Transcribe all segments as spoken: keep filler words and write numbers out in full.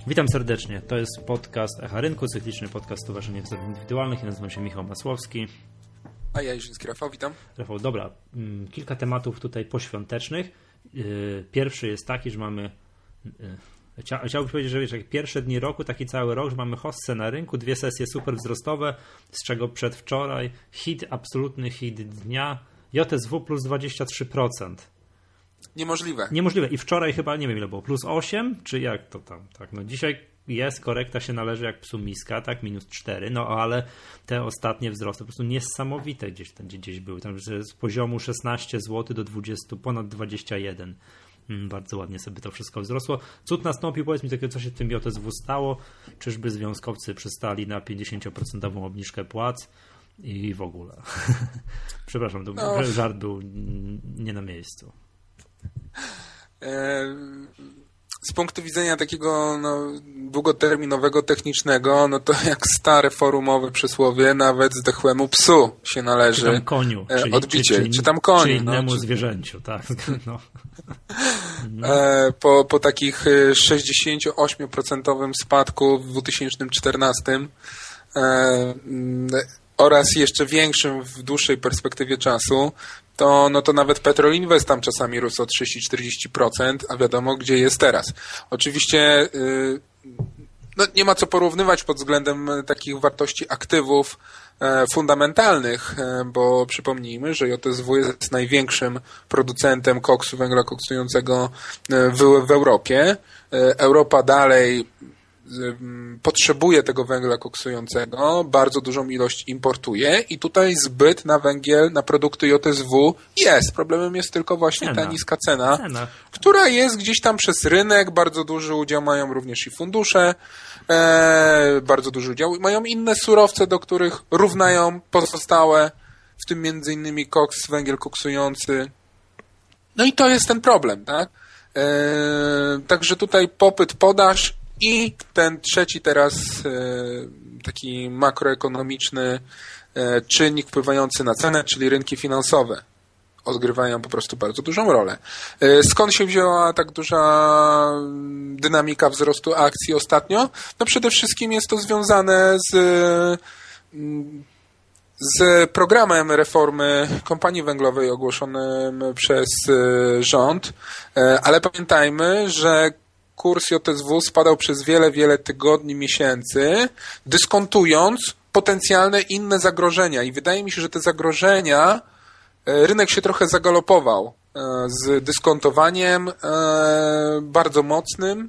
Witam serdecznie. To jest podcast Echa Rynku, cykliczny podcast Stowarzyszenia Inwestorów Indywidualnych. Ja nazywam się Michał Masłowski. A ja Jerzyński Rafał, witam. Rafał, dobra. Kilka tematów tutaj poświątecznych. Pierwszy jest taki, że mamy... Chciałbym powiedzieć, że wiesz, jak pierwsze dni roku, taki cały rok, że mamy hossę na rynku, dwie sesje super wzrostowe, z czego przedwczoraj hit, absolutny hit dnia, J S W plus dwadzieścia trzy procent. Niemożliwe. Niemożliwe. I wczoraj chyba, nie wiem ile było, plus osiem, czy jak to tam? Tak, no dzisiaj jest, korekta się należy jak psu miska, tak, minus cztery, no ale te ostatnie wzrosty po prostu niesamowite gdzieś, gdzieś, gdzieś były, tam z poziomu szesnaście złotych do dwudziestu, ponad dwadzieścia jeden. Hmm, bardzo ładnie sobie to wszystko wzrosło. Cud nastąpił, powiedz mi takiego, co się w tym J S W stało, czyżby związkowcy przystali na pięćdziesięcioprocentową obniżkę płac i w ogóle. Przepraszam, to no. Żart był nie na miejscu. Z punktu widzenia takiego no, długoterminowego, technicznego, no to jak stare forumowe przysłowie, nawet zdechłemu psu się należy czy tam koniu, czyli, odbicie. Czy, czy, czy tam koniu. Czy innemu no, czy... zwierzęciu, tak. No. No. Po, po takich sześćdziesięciu ośmiu procentów spadku w dwa tysiące czternastym e, oraz jeszcze większym w dłuższej perspektywie czasu, to, no to nawet Petrol Invest tam czasami rósł o trzydzieści do czterdziestu procent, a wiadomo, gdzie jest teraz. Oczywiście yy, no nie ma co porównywać pod względem takich wartości aktywów e, fundamentalnych, e, bo przypomnijmy, że J S W jest największym producentem koksu, węgla koksującego w, w Europie. E, Europa dalej potrzebuje tego węgla koksującego, bardzo dużą ilość importuje i tutaj zbyt na węgiel, na produkty J S W jest. Problemem jest tylko właśnie cena. ta niska cena, cena, która jest gdzieś tam przez rynek. Bardzo duży udział mają również i fundusze, e, bardzo duży udział mają inne surowce, do których równają pozostałe, w tym między innymi koks, węgiel koksujący. No i to jest ten problem, tak? E, także tutaj popyt, podaż i ten trzeci teraz e, taki makroekonomiczny e, czynnik wpływający na cenę, czyli rynki finansowe, odgrywają po prostu bardzo dużą rolę. E, skąd się wzięła tak duża dynamika wzrostu akcji ostatnio? No przede wszystkim jest to związane z, z programem reformy kompanii węglowej ogłoszonym przez rząd, e, ale pamiętajmy, że kurs J S W spadał przez wiele, wiele tygodni, miesięcy, dyskontując potencjalne inne zagrożenia. I wydaje mi się, że te zagrożenia, rynek się trochę zagalopował z dyskontowaniem bardzo mocnym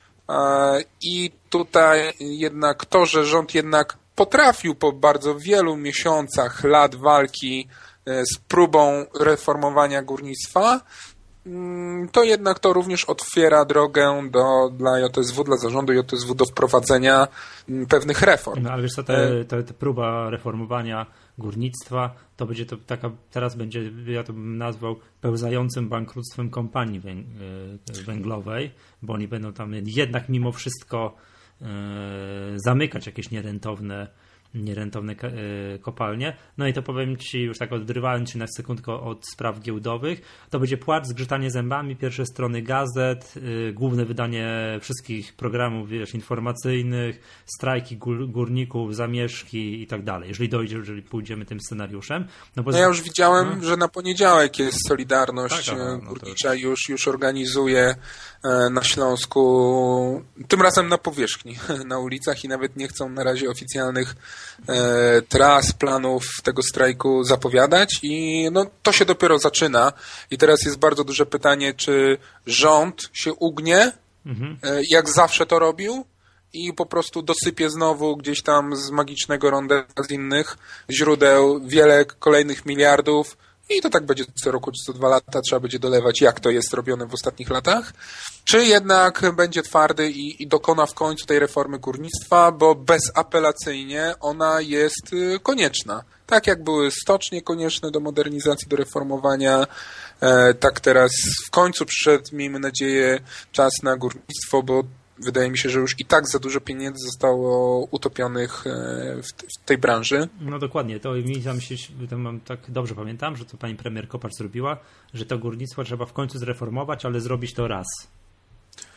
i tutaj jednak to, że rząd jednak potrafił po bardzo wielu miesiącach, lat walki z próbą reformowania górnictwa, to jednak to również otwiera drogę do, dla J S W, dla zarządu J S W do wprowadzenia pewnych reform. No ale wiesz co, te, te, te próba reformowania górnictwa, to będzie to taka, teraz będzie, ja to bym nazwał pełzającym bankructwem kompanii węglowej, bo oni będą tam jednak mimo wszystko e, zamykać jakieś nierentowne nierentowne kopalnie. No i to powiem Ci, już tak odrywając się na sekundkę od spraw giełdowych, to będzie płacz, zgrzytanie zębami, pierwsze strony gazet, yy, główne wydanie wszystkich programów, wiesz, informacyjnych, strajki gór, górników, zamieszki i tak dalej, jeżeli dojdzie, jeżeli pójdziemy tym scenariuszem. No, bo no ja już widziałem, no. że na poniedziałek jest Solidarność tak, no, Górnicza, to... już, już organizuje na Śląsku, tym razem na powierzchni, na ulicach i nawet nie chcą na razie oficjalnych e, tras, planów tego strajku zapowiadać i no, to się dopiero zaczyna i teraz jest bardzo duże pytanie, czy rząd się ugnie, mhm. e, jak zawsze to robił i po prostu dosypie znowu gdzieś tam z magicznego rondeła z innych źródeł wiele kolejnych miliardów. I to tak będzie co roku czy co dwa lata, trzeba będzie dolewać, jak to jest robione w ostatnich latach. Czy jednak będzie twardy i, i dokona w końcu tej reformy górnictwa, bo bezapelacyjnie ona jest konieczna. Tak jak były stocznie konieczne do modernizacji, do reformowania, e, tak teraz w końcu przyszedł, miejmy nadzieję, czas na górnictwo, bo wydaje mi się, że już i tak za dużo pieniędzy zostało utopionych w tej branży. No dokładnie, to mi tam się, to mam, tak dobrze pamiętam, że to pani premier Kopacz zrobiła, że to górnictwo trzeba w końcu zreformować, ale zrobić to raz.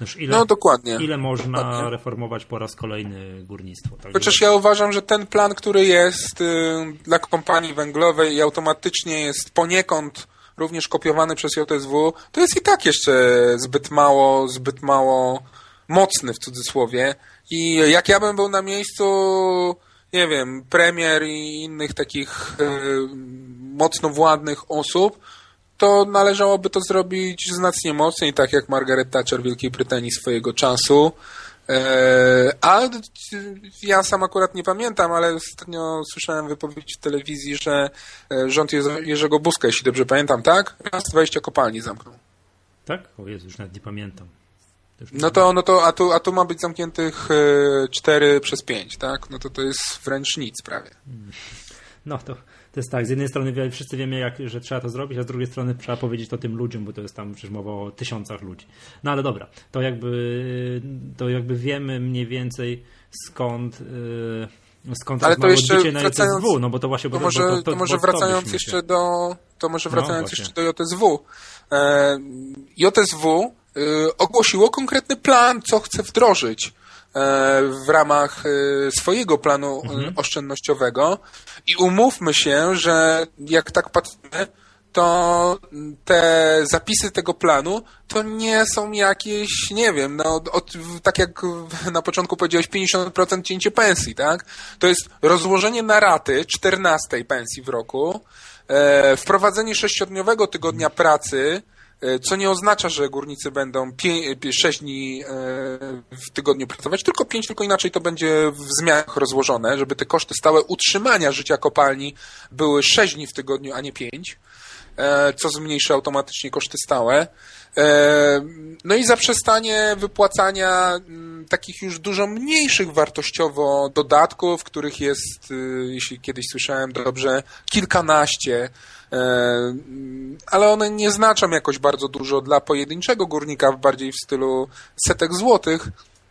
Już ile, no dokładnie. Ile można dokładnie. reformować po raz kolejny górnictwo? Tak, Chociaż żeby... ja uważam, że ten plan, który jest y, dla kompanii węglowej i automatycznie jest poniekąd również kopiowany przez J S W, to jest i tak jeszcze zbyt mało, zbyt mało mocny w cudzysłowie. I jak ja bym był na miejscu, nie wiem, premier i innych takich y, mocno władnych osób, to należałoby to zrobić znacznie mocniej, tak jak Margaret Thatcher w Wielkiej Brytanii swojego czasu. A ja sam akurat nie pamiętam, ale ostatnio słyszałem wypowiedź w telewizji, że rząd Jerzego Buzka, jeśli dobrze pamiętam, tak? Raz dwadzieścia kopalni zamknął. Tak? O Jezu, już nawet nie pamiętam. To no to, no to a, tu, a tu ma być zamkniętych cztery przez pięć, tak? No to to jest wręcz nic prawie. No to... To jest tak, z jednej strony wszyscy wiemy, jak, że trzeba to zrobić, a z drugiej strony trzeba powiedzieć to tym ludziom, bo to jest tam przecież mowa o tysiącach ludzi. No ale dobra, to jakby, to jakby wiemy mniej więcej skąd, yy, skąd ale to jeszcze odbicie na wracając, J S W, no bo to właśnie... To bo, może, bo to, to, to może bo wracając to jeszcze do to może wracając no, jeszcze do J S W. E, J S W y, ogłosiło konkretny plan, co chce wdrożyć w ramach swojego planu mhm. oszczędnościowego i umówmy się, że jak tak patrzymy, to te zapisy tego planu to nie są jakieś, nie wiem, no, od, tak jak na początku powiedziałeś, pięćdziesiąt procent cięcie pensji, tak? To jest rozłożenie na raty czternastej pensji w roku, e, wprowadzenie sześciodniowego tygodnia pracy, co nie oznacza, że górnicy będą sześć dni w tygodniu pracować, tylko pięć, tylko inaczej to będzie w zmianach rozłożone, żeby te koszty stałe utrzymania życia kopalni były sześć dni w tygodniu, a nie pięć, co zmniejszy automatycznie koszty stałe. No i zaprzestanie wypłacania takich już dużo mniejszych wartościowo dodatków, których jest, jeśli kiedyś słyszałem dobrze, kilkanaście, ale one nie znaczą jakoś bardzo dużo dla pojedynczego górnika, bardziej w stylu setek złotych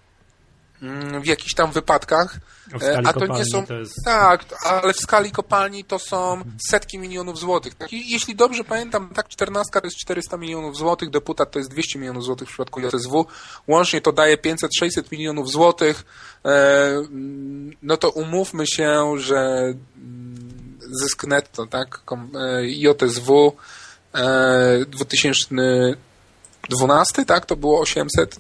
w jakichś tam wypadkach, a to nie są, to jest... tak, ale w skali kopalni to są setki milionów złotych. Jeśli dobrze pamiętam, tak, czternastka to jest czterysta milionów złotych, deputat to jest dwieście milionów złotych w przypadku J S W, łącznie to daje pięćset sześćset milionów złotych, no to umówmy się, że zysk netto, tak, J S W dwa tysiące dwunasty, tak, to było osiemset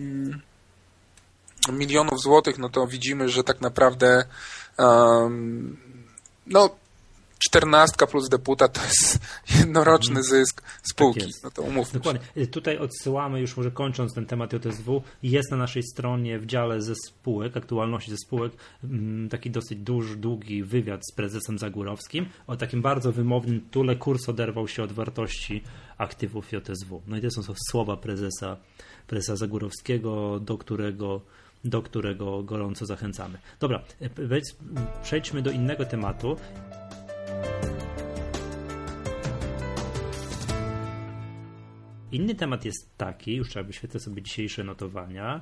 milionów złotych, no to widzimy, że tak naprawdę um, no czternastka plus deputat to jest jednoroczny zysk spółki. Tak no to umówmy Dokładnie. Się. Tutaj odsyłamy, już może kończąc ten temat J S W, jest na naszej stronie w dziale ze spółek, aktualności ze spółek, taki dosyć duży, długi wywiad z prezesem Zagórowskim o takim bardzo wymownym tytule: kurs oderwał się od wartości aktywów J S W. No i to są słowa prezesa, prezesa Zagórowskiego, do którego do którego gorąco zachęcamy. Dobra, przejdźmy do innego tematu. Inny temat jest taki, już trzeba wyświetlę sobie dzisiejsze notowania.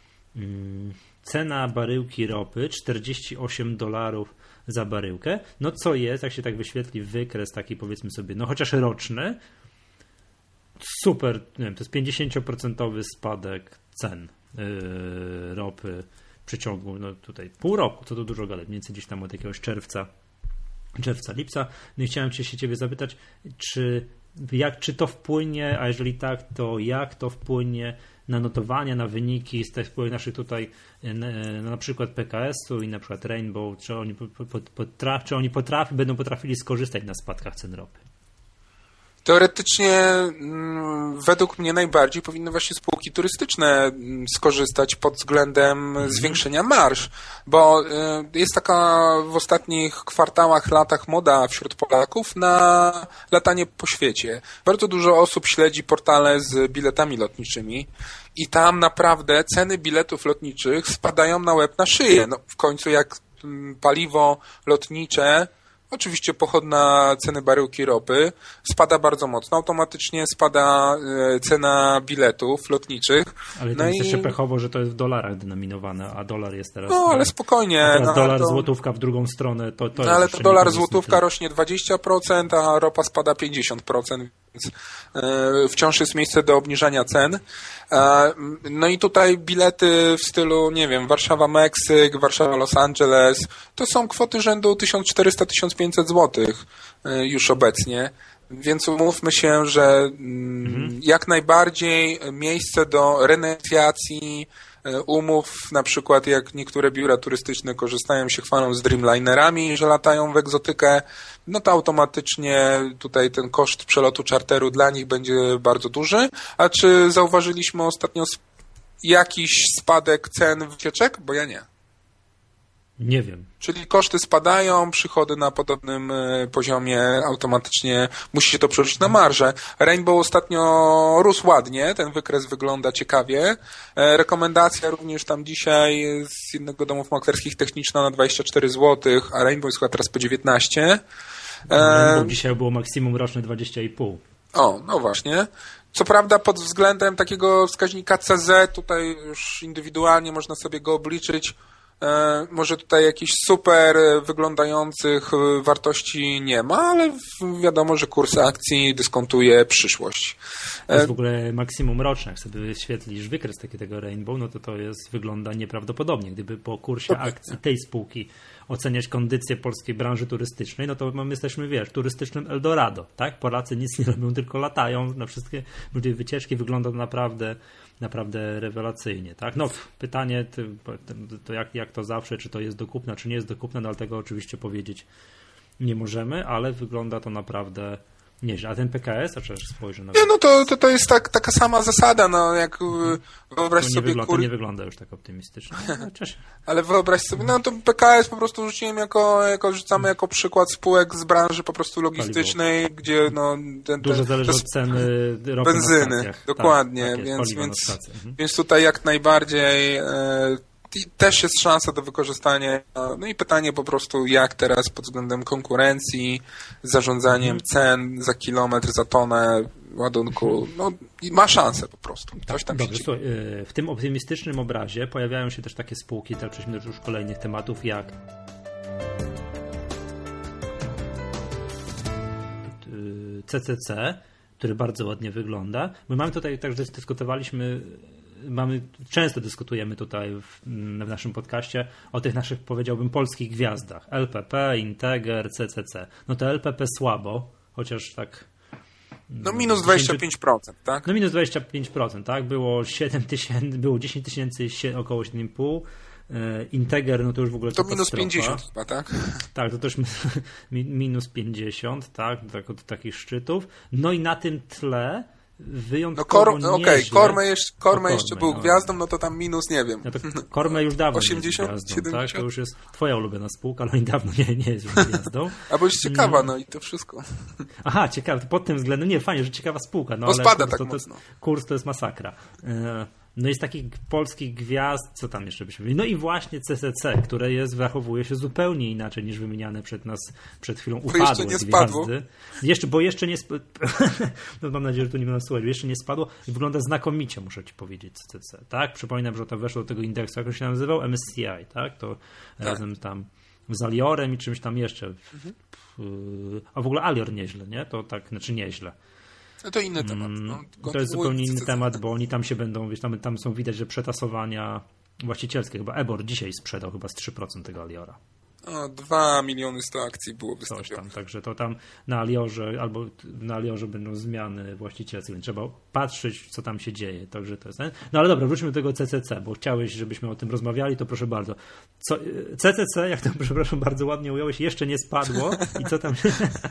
Cena baryłki ropy czterdzieści osiem dolarów za baryłkę. No co jest, jak się tak wyświetli wykres taki, powiedzmy sobie, no chociaż roczny, super, nie wiem, to jest pięćdziesiąt procent spadek cen Yy, ropy w przeciągu, no tutaj pół roku, co to dużo gadać, mniej więcej gdzieś tam od jakiegoś czerwca, czerwca, lipca. No i chciałem się ciebie zapytać, czy, jak, czy to wpłynie, a jeżeli tak, to jak to wpłynie na notowania, na wyniki z tych spółek naszych tutaj, na, na przykład P K S-u i na przykład Rainbow, czy oni, potraf, czy oni potrafi, będą potrafili skorzystać na spadkach cen ropy? Teoretycznie według mnie najbardziej powinny właśnie spółki turystyczne skorzystać pod względem zwiększenia marż, bo jest taka w ostatnich kwartałach, latach moda wśród Polaków na latanie po świecie. Bardzo dużo osób śledzi portale z biletami lotniczymi i tam naprawdę ceny biletów lotniczych spadają na łeb na szyję. No, w końcu jak paliwo lotnicze, oczywiście pochodna ceny baryłki ropy, spada bardzo mocno, automatycznie spada cena biletów lotniczych. Ale to no jest i... jeszcze pechowo, że to jest w dolarach denominowane, a dolar jest teraz... No, ale spokojnie. A teraz no, dolar, to... złotówka w drugą stronę, to, to no, jest ale to dolar, złotówka rośnie dwadzieścia procent, a ropa spada pięćdziesiąt procent, więc wciąż jest miejsce do obniżania cen. No i tutaj bilety w stylu, nie wiem, Warszawa-Meksyk, Warszawa-Los Angeles, to są kwoty rzędu tysiąc czterysta do tysiąc pięćset złotych już obecnie. Więc umówmy się, że mhm. jak najbardziej miejsce do renegocjacji umów, na przykład jak niektóre biura turystyczne korzystają się, chwalą z Dreamlinerami, że latają w egzotykę, no to automatycznie tutaj ten koszt przelotu czarteru dla nich będzie bardzo duży. A czy zauważyliśmy ostatnio jakiś spadek cen wycieczek? Bo ja nie. Nie wiem. Czyli koszty spadają, przychody na podobnym poziomie, automatycznie musi się to przełożyć na marżę. Rainbow ostatnio rósł ładnie, ten wykres wygląda ciekawie. Rekomendacja również tam dzisiaj z jednego domów maklerskich techniczna na dwadzieścia cztery złotych, a Rainbow jest chyba teraz po dziewiętnaście. Rainbow dzisiaj było maksimum roczne dwadzieścia i pół. O, no właśnie. Co prawda pod względem takiego wskaźnika C Z, tutaj już indywidualnie można sobie go obliczyć, może tutaj jakichś super wyglądających wartości nie ma, ale wiadomo, że kurs akcji dyskontuje przyszłość. To jest w ogóle maksimum roczne. Jak sobie wyświetlisz wykres takiego Rainbow, no to to jest, wygląda nieprawdopodobnie. Gdyby po kursie akcji tej spółki oceniać kondycję polskiej branży turystycznej, no to my jesteśmy, wiesz, turystycznym Eldorado, tak? Polacy nic nie robią, tylko latają na wszystkie wycieczki. Wygląda to naprawdę naprawdę rewelacyjnie, tak? No, pytanie to jak, jak to zawsze, czy to jest do kupna, czy nie jest do kupna, no ale tego oczywiście powiedzieć nie możemy, ale wygląda to naprawdę nieźle. A ten P K S, a czy spojrzę na... Nie, no to, to, to jest tak, taka sama zasada, no jak wyobraź to nie sobie... Wygląda, kur... To nie wygląda już tak optymistycznie. No, ale wyobraź sobie, no to P K S po prostu rzuciłem jako, jako rzucamy jako przykład spółek z branży po prostu logistycznej, Paliwo. Gdzie no... Ten, Dużo ten, zależy od ceny ropy benzyny, na stacjach. dokładnie, tak, tak jest, więc, więc, mhm. więc tutaj jak najbardziej... E, też jest szansa do wykorzystania. No i pytanie po prostu, jak teraz pod względem konkurencji, zarządzaniem cen za kilometr, za tonę ładunku, no ma szansę po prostu. Coś tam Dobrze, się słuchaj, w tym optymistycznym obrazie pojawiają się też takie spółki, teraz przejdźmy do już kolejnych tematów, jak C C C, który bardzo ładnie wygląda. My mamy tutaj, także dyskutowaliśmy Mamy, często dyskutujemy tutaj w, w naszym podcaście o tych naszych, powiedziałbym, polskich gwiazdach. L P P, Integer, C C C. No to L P P słabo, chociaż tak... No minus dwadzieścia pięć procent, tak? No minus dwadzieścia pięć procent, tak? Było siedem tysięcy, było dziesięć tysięcy, około siedem i pół. Integer, no to już w ogóle to minus pięćdziesiąt chyba, tak? Tak, to też minus pięćdziesiąt, tak? tak od takich szczytów. No i na tym tle wyjątkowo no kor, Okej, okay. Korme jeszcze, Korme no, jeszcze był no. gwiazdą, no to tam minus, nie wiem. No to Korme już dawno osiemdziesiąt, jest gwiazdą, siedemdziesiąt? Tak? To już jest twoja ulubiona spółka, ale dawno nie, nie jest już gwiazdą. A bo jest ciekawa, no i to wszystko. Aha, ciekawe, pod tym względem, nie, fajnie, że ciekawa spółka. No, bo ale spada kurs, tak to, to mocno. Jest, kurs to jest masakra. No jest takich polskich gwiazd, co tam jeszcze byśmy mówili? No i właśnie C C C, które jest, zachowuje się zupełnie inaczej niż wymieniane przed nas przed chwilą upadłe jeszcze nie spadło. Gwiazdy. Jeszcze, bo jeszcze nie spadło. No mam nadzieję, że tu nie będą słuchać, jeszcze nie spadło i wygląda znakomicie, muszę ci powiedzieć, C C C. Tak? Przypominam, że to weszło do tego indeksu, jak on się nazywał? M S C I, tak? To tak. Razem tam z Aliorem i czymś tam jeszcze. Mhm. A w ogóle Alior nieźle, nie? To tak, znaczy nieźle. No to inny temat. No, to jest zupełnie inny temat, bo oni tam się będą, wiesz, tam, tam są widać, że przetasowania właścicielskie. Chyba Ebor dzisiaj sprzedał chyba z trzy procent tego Aliora. O, dwa miliony sto akcji było wystawione. Coś tam, także to tam na Aliorze albo na Aliorze będą zmiany właścicielskie, więc trzeba patrzeć, co tam się dzieje. Także to jest. No ale dobra, wróćmy do tego C C C, bo chciałeś, żebyśmy o tym rozmawiali, to proszę bardzo. Co, C C C, jak to przepraszam, bardzo ładnie ująłeś, jeszcze nie spadło i co tam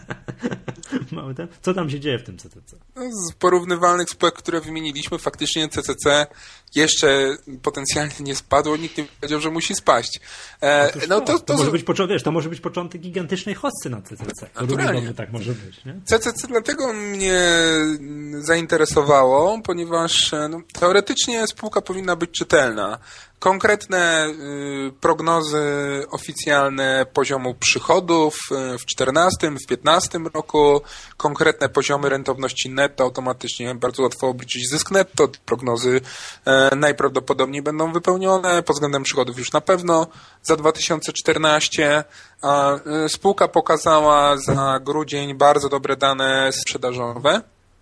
mamy ten? Co tam się dzieje w tym C C C? No, z porównywalnych spółek, które wymieniliśmy, faktycznie C C C jeszcze potencjalnie nie spadło, nikt nie powiedział, że musi spaść. E, no, to, to, to, może być początek, wiesz, to może być początek gigantycznej hossy na C C C. Naturalnie. Tak może być. Nie? C C C dlatego mnie zainteresowało, ponieważ no, teoretycznie spółka powinna być czytelna. Konkretne y, prognozy oficjalne poziomu przychodów y, w czternastym, w piętnastym roku, konkretne poziomy rentowności netto, automatycznie bardzo łatwo obliczyć zysk netto, prognozy y, najprawdopodobniej będą wypełnione, pod względem przychodów już na pewno za dwa tysiące czternaście. A, y, spółka pokazała za grudzień bardzo dobre dane sprzedażowe.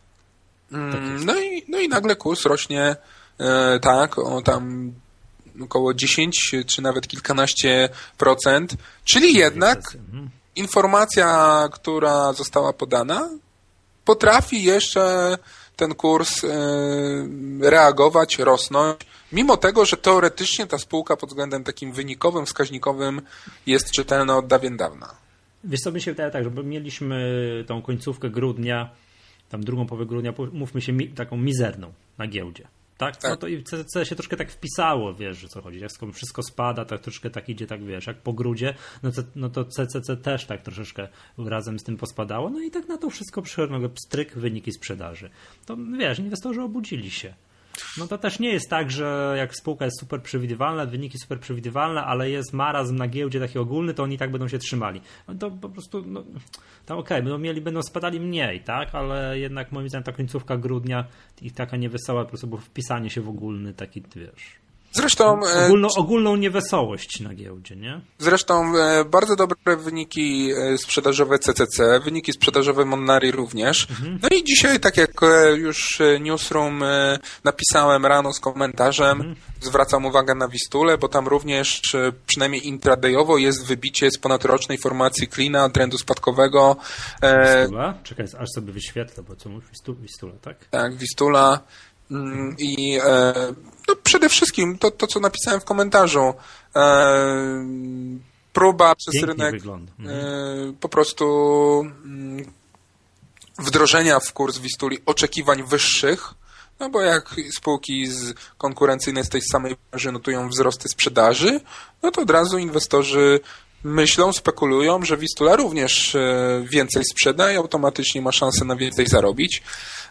Tak no, i, no i nagle kurs rośnie e, tak, o tam około dziesięć czy nawet kilkanaście procent, czyli jednak informacja, która została podana, potrafi jeszcze ten kurs e, reagować, rosnąć, mimo tego, że teoretycznie ta spółka pod względem takim wynikowym, wskaźnikowym jest czytelna od dawien dawna. Wiesz co, mi się wydaje tak, że mieliśmy tą końcówkę grudnia, tam drugą połowę grudnia, mówmy się, mi, taką mizerną na giełdzie. Tak? tak? No to i C C C się troszkę tak wpisało, wiesz, o co chodzi. Jak wszystko spada, tak troszkę tak idzie, tak wiesz, jak po grudzie, no to, no to C C C też tak troszeczkę razem z tym pospadało. No i tak na to wszystko przychodzi nagle pstryk, wyniki sprzedaży. To wiesz, inwestorzy obudzili się. No to też nie jest tak, że jak spółka jest super przewidywalna, wyniki super przewidywalne, ale jest marazm na giełdzie taki ogólny, to oni tak będą się trzymali. No to po prostu, no, to okej, okay, będą mieli, będą spadali mniej, tak, ale jednak moim zdaniem ta końcówka grudnia ich taka niewesoła, po prostu było wpisanie się w ogólny taki, wiesz... Zresztą Ogólno, ogólną niewesołość na giełdzie, nie? Zresztą bardzo dobre wyniki sprzedażowe C C C, wyniki sprzedażowe Monari również. Mhm. No i dzisiaj, tak jak już Newsroom napisałem rano z komentarzem, mhm. zwracam uwagę na Wistulę, bo tam również przynajmniej intradayowo jest wybicie z ponadrocznej formacji Klina, trendu spadkowego. Wistula? Czekaj, aż sobie wyświetlę, bo co mówisz? Wistula, tak? Tak, Wistula. I e, no przede wszystkim to, to, co napisałem w komentarzu, e, próba przez Pięknie rynek wygląda. e, po prostu m, wdrożenia w kurs Wistuli oczekiwań wyższych, no bo jak spółki z konkurencyjne z tej samej branży notują wzrosty sprzedaży, no to od razu inwestorzy myślą, spekulują, że Wistula również więcej sprzeda i automatycznie ma szansę na więcej zarobić.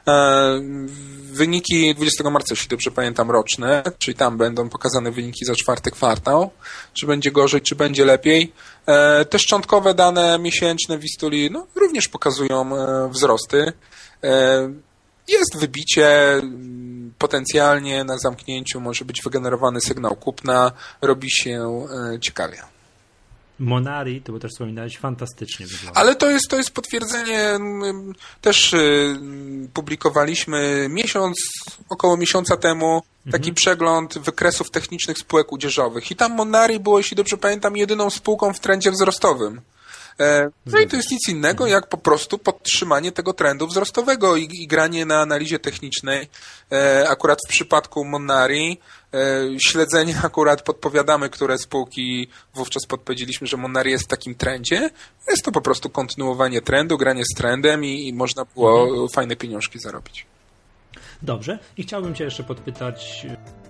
Wyniki dwudziestego marca, jeśli dobrze pamiętam, roczne, czyli tam będą pokazane wyniki za czwarty kwartał. Czy będzie gorzej, czy będzie lepiej. Te szczątkowe dane miesięczne Wistuli no, również pokazują wzrosty. Jest wybicie, potencjalnie na zamknięciu może być wygenerowany sygnał kupna, robi się ciekawie. Monari, to bo też wspominałeś, fantastycznie wygląda. Ale to jest, to jest potwierdzenie, też publikowaliśmy miesiąc, około miesiąca temu taki mhm. przegląd wykresów technicznych spółek odzieżowych i tam Monari było, jeśli dobrze pamiętam, jedyną spółką w trendzie wzrostowym. No i to jest nic innego, jak po prostu podtrzymanie tego trendu wzrostowego i, i granie na analizie technicznej. Akurat w przypadku Monari śledzenie akurat podpowiadamy, które spółki wówczas podpowiedzieliśmy, że Monari jest w takim trendzie. Jest to po prostu kontynuowanie trendu, granie z trendem i, i można było mhm. fajne pieniążki zarobić. Dobrze. I chciałbym Cię jeszcze podpytać...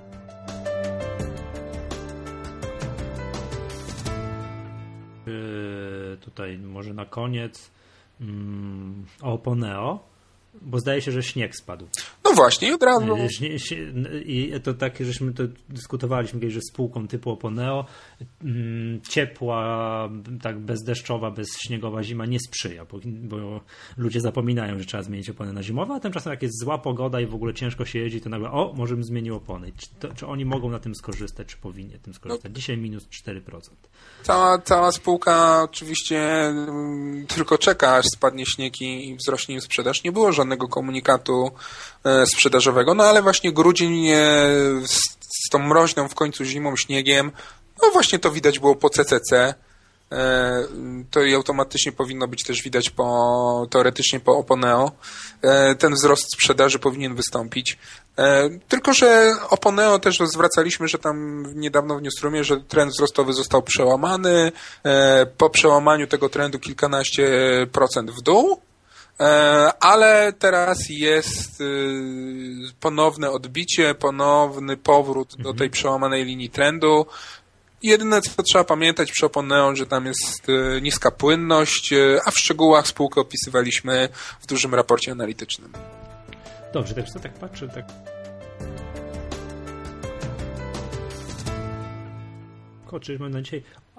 Tutaj może na koniec um, o Oponeo, bo zdaje się, że śnieg spadł. No właśnie, od razu. I to tak, żeśmy to dyskutowaliśmy kiedyś, że spółką typu Oponeo um, ciepła, tak bezdeszczowa, bezśniegowa zima nie sprzyja, bo, bo ludzie zapominają, że trzeba zmienić opony na zimowe, a tymczasem jak jest zła pogoda i w ogóle ciężko się jeździ, to nagle o, może bym zmienił opony. Czy, to, czy oni mogą na tym skorzystać, czy powinni tym skorzystać? No. Dzisiaj minus cztery procent. Cała, cała spółka oczywiście tylko czeka, aż spadnie śnieg i wzrośnie im sprzedaż. Nie było żadnego komunikatu sprzedażowego, no ale właśnie grudzień z, z tą mroźną w końcu zimą, śniegiem, no właśnie to widać było po C C C. To i automatycznie powinno być też widać po, teoretycznie po Oponeo. Ten wzrost sprzedaży powinien wystąpić. Tylko że Oponeo też zwracaliśmy, że tam niedawno w Newsroomie, że trend wzrostowy został przełamany. Po przełamaniu tego trendu kilkanaście procent w dół. Ale teraz jest ponowne odbicie, ponowny powrót do tej przełamanej linii trendu. Jedyne, co trzeba pamiętać przy Oponeo, że tam jest niska płynność, a w szczegółach spółkę opisywaliśmy w dużym raporcie analitycznym. Dobrze, tak co tak patrzę, tak... Koczyśmy na dzisiaj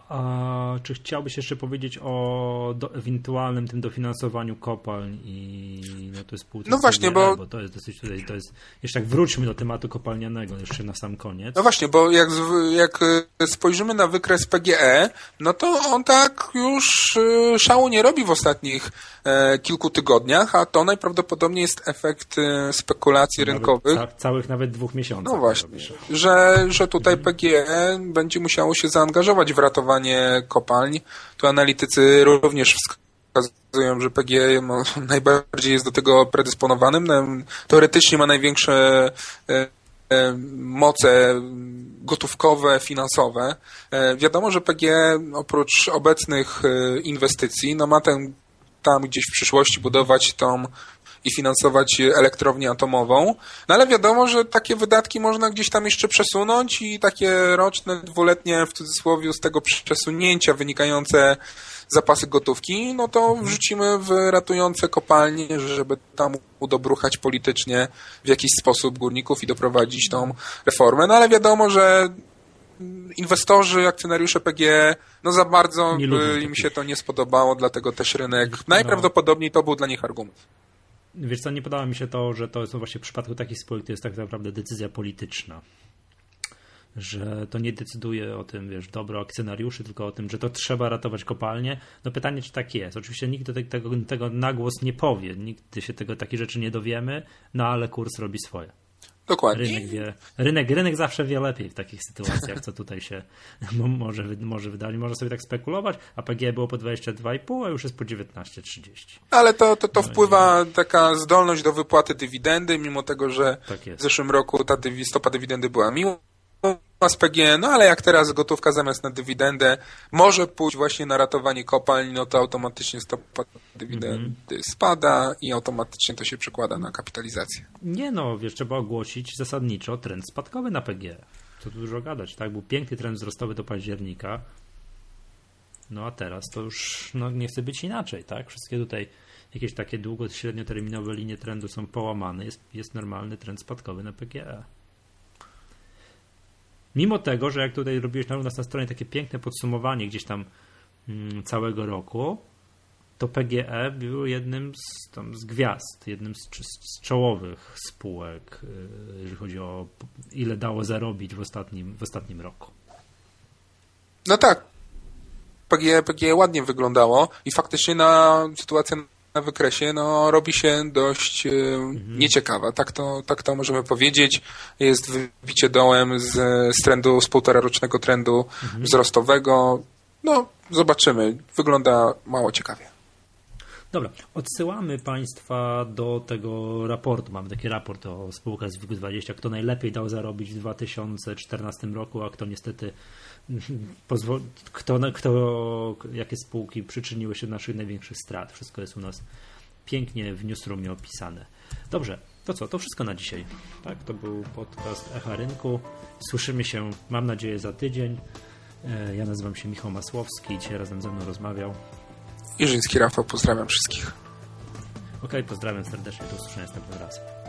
A czy chciałbyś jeszcze powiedzieć o do, ewentualnym tym dofinansowaniu kopalń i no to jest spółce No właśnie, bo... bo to jest dosyć tutaj, to jest, jeszcze tak wróćmy do tematu kopalnianego jeszcze na sam koniec. No właśnie, bo jak, jak spojrzymy na wykres P G E, no to on tak już szału nie robi w ostatnich e, kilku tygodniach, a to najprawdopodobniej jest efekt spekulacji nawet rynkowych. Ca, całych nawet dwóch miesięcy. No właśnie, że, że tutaj P G E będzie musiało się zaangażować w ratowanie kopalń. Tu analitycy również wskazują, że P G E no, najbardziej jest do tego predysponowanym. Teoretycznie ma największe e, e, moce gotówkowe, finansowe. E, wiadomo, że P G E oprócz obecnych e, inwestycji no, ma ten, tam gdzieś w przyszłości budować tą i finansować elektrownię atomową. No ale wiadomo, że takie wydatki można gdzieś tam jeszcze przesunąć i takie roczne, dwuletnie w cudzysłowie z tego przesunięcia wynikające zapasy gotówki, no to wrzucimy w ratujące kopalnie, żeby tam udobruchać politycznie w jakiś sposób górników i doprowadzić tą reformę. No ale wiadomo, że inwestorzy, akcjonariusze P G E, no za bardzo by im się to nie spodobało, dlatego też rynek, najprawdopodobniej to był dla nich argument. Wiesz co, nie podoba mi się to, że to jest właśnie w przypadku takich spółek to jest tak naprawdę decyzja polityczna. Że to nie decyduje o tym, wiesz, dobro akcjonariuszy, tylko o tym, że to trzeba ratować kopalnie. No pytanie, czy tak jest. Oczywiście nikt tego, tego na głos nie powie, nigdy się tego takich rzeczy nie dowiemy, no ale kurs robi swoje. Dokładnie. Rynek, wie, rynek, rynek zawsze wie lepiej w takich sytuacjach, co tutaj się może, może wydali. Można sobie tak spekulować, a P G E było po dwadzieścia dwa i pół, a już jest po dziewiętnaście trzydzieści. Ale to, to, to no wpływa i... taka zdolność do wypłaty dywidendy, mimo tego, że tak w zeszłym roku ta dywi, stopa dywidendy była miła z P G E, no ale jak teraz gotówka zamiast na dywidendę może pójść właśnie na ratowanie kopalń, no to automatycznie stopa dywidendy mm-hmm. spada i automatycznie to się przekłada na kapitalizację. Nie no, wiesz, trzeba ogłosić zasadniczo trend spadkowy na P G E. Co tu dużo gadać, tak? Był piękny trend wzrostowy do października, no a teraz to już no, nie chce być inaczej, tak? Wszystkie tutaj jakieś takie długo, średnioterminowe linie trendu są połamane, jest, jest normalny trend spadkowy na P G E. Mimo tego, że jak tutaj robiłeś na nas na stronie takie piękne podsumowanie gdzieś tam mm, całego roku, to P G E był jednym z, tam, z gwiazd, jednym z, z czołowych spółek, yy, jeżeli chodzi o ile dało zarobić w ostatnim, w ostatnim roku. No tak. P G E, P G E ładnie wyglądało i faktycznie na sytuacja na wykresie no, robi się dość e, mhm. nieciekawa. Tak to, tak to możemy powiedzieć. Jest wybicie dołem z, z trendu, z półtorarocznego trendu mhm. wzrostowego. No, zobaczymy. Wygląda mało ciekawie. Dobra, odsyłamy Państwa do tego raportu. Mamy taki raport o spółkach z W I G dwadzieścia, kto najlepiej dał zarobić w dwa tysiące czternastym roku, a kto niestety pozwoli, kto, kto, jakie spółki przyczyniły się do naszych największych strat. Wszystko jest u nas pięknie w newsroomie opisane. Dobrze, to co? To wszystko na dzisiaj. Tak, to był podcast Echa Rynku. Słyszymy się, mam nadzieję, za tydzień. Ja nazywam się Michał Masłowski. Dzisiaj razem ze mną rozmawiał Jerzyński Rafał, pozdrawiam wszystkich. Okej, okay, pozdrawiam serdecznie, do usłyszenia następnym razem.